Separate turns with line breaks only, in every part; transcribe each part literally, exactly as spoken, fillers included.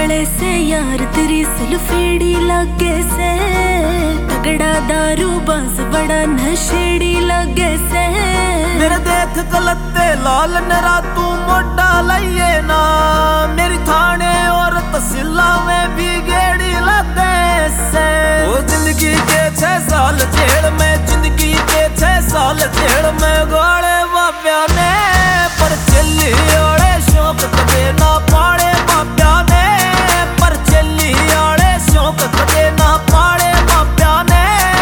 वाले से यार तेरी सुल्फेड़ी लगे से, तगड़ा दारू बांस बड़ा नशेड़ी लगे से।
मेरे देख कलते लाल नरा तू मोटा लइए ना, मेरी थाने और तहसीला में भी गेड़ी लगे से। वो जिंदगी के छह साल जेल में, जिंदगी के छह साल जेल में गोले बाब्या ने, पर चली ओले शौक कदे ना पाड़े बाब्या ने, पर चली ओले शौक कदे ना पाड़े बाब्या ने।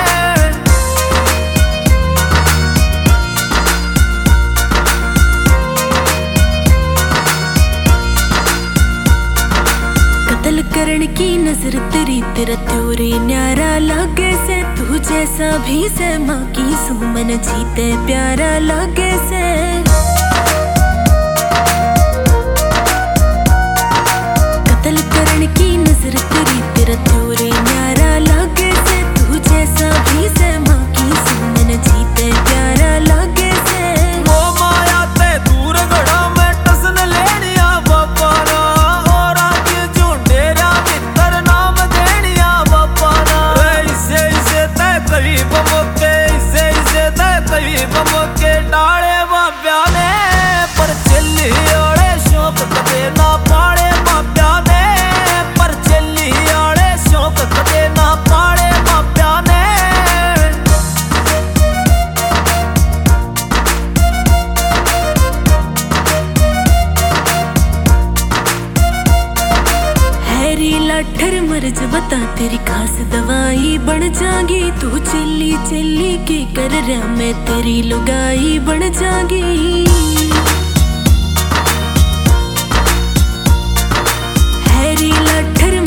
कत्ल करण की नजर तेरी, तेरा त्योरे न्यारा लगे से। तू जैसा भी से माँ की सुमन जीते प्यारा लगे से। कत्ल करण की नजर तेरी, तेरा त्योरे न्यारा लगे से। तू जैसा भी से माँ की सुमन जीते प्यारा लगे से।
वो माया ते दूर गड़ा में टसन लेनिया बाबा ना, और आगे झुंडेरा मित्र नाम देनिया बाबा ना। इसे इसे ते करीब मौके, इसे इसे ते करीब मौके डाले बाब्या ने, पर चली ओले शौक कदे ना पाड़े बाब्या ने, पर चली ओले शौक कदे ना पाड़े बाब्या ने।
हैरी लाठर मर्ज बता तेरी खास दवाई बन जागी। तू चिल्ली चिल्ली के कर रहा मैं तेरी लुगाई बन जागी। हैरी लाठर